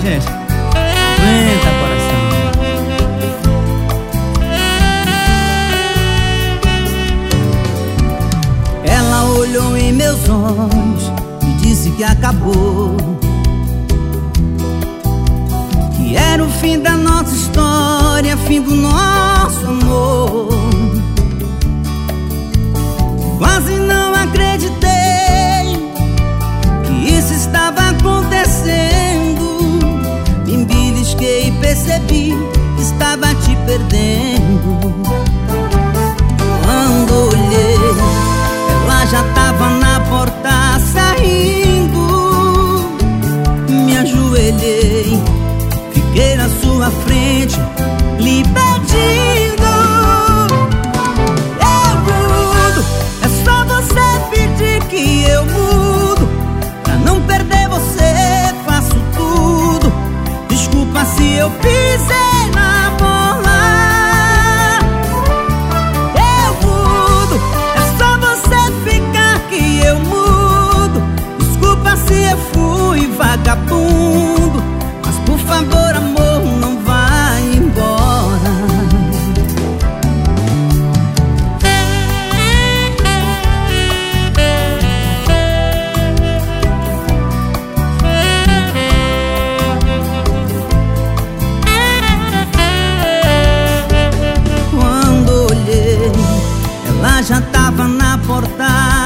gente? Aguenta, coração. Ela olhou em meus olhos e disse que acabou, que era o fim da nossa história, fim do nosso amor. Quase não acreditei que isso estava acontecendo. Me belisquei e percebi que estava te perdendo. Quando olhei, ela já estava na porta saindo. Me ajoelhei, fiquei na sua frente, lhe pedindo. Eu mudo, é só você pedir que eu mudo. Pra não perder você, faço tudo. Desculpa se eu pisei na bola. Eu mudo, é só você ficar que eu mudo. Desculpa se eu fui vagabundo, mas por favor, amor, não vai embora. Quando olhei, ela já tava na porta